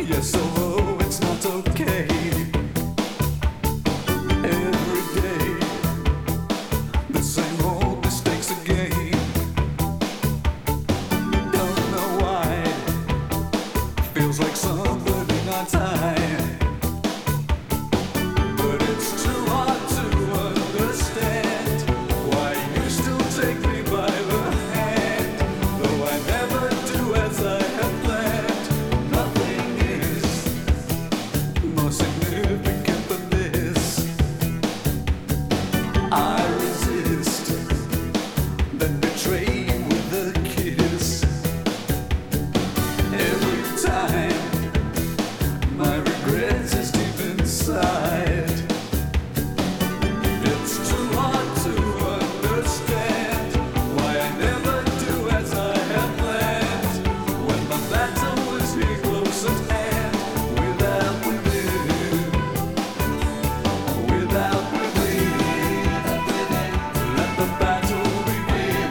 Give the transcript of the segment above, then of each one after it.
Yes, although it's not okay. Every day, the same old mistakes again. Don't know why. Feels like somebody's not time. But it's too hard to understand why you still take me by the hand. Though I never do as I have planned. Nothing is more significant than this. I resist, then betray you with a kiss. Every time my regrets is deep inside. It's too hard to understand why I never do as I have planned. When the battle is here close at hand, without within, without within, let the battle begin.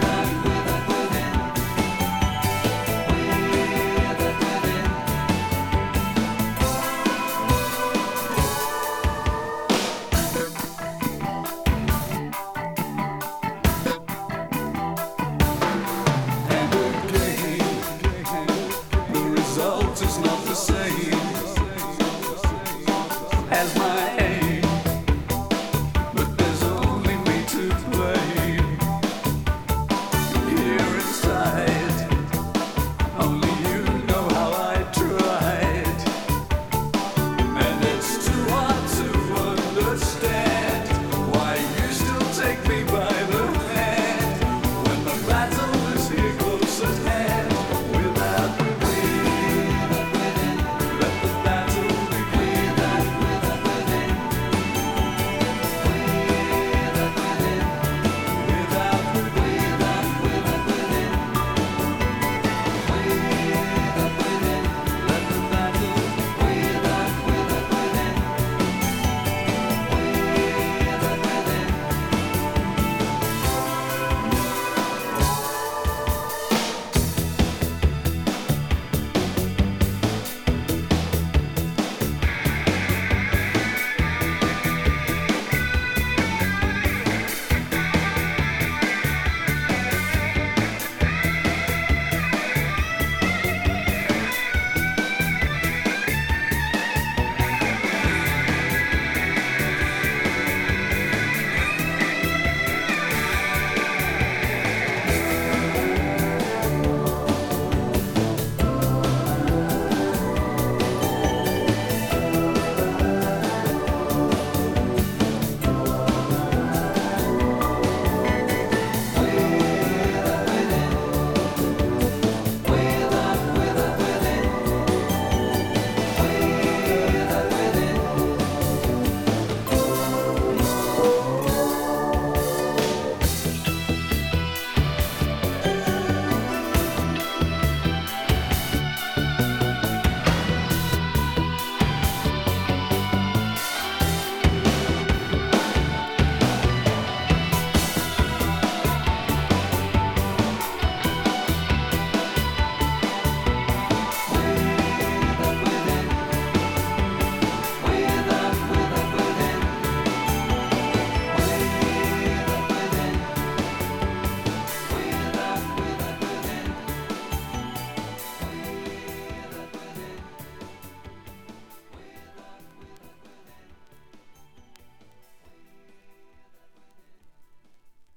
And again, the result is not the same as my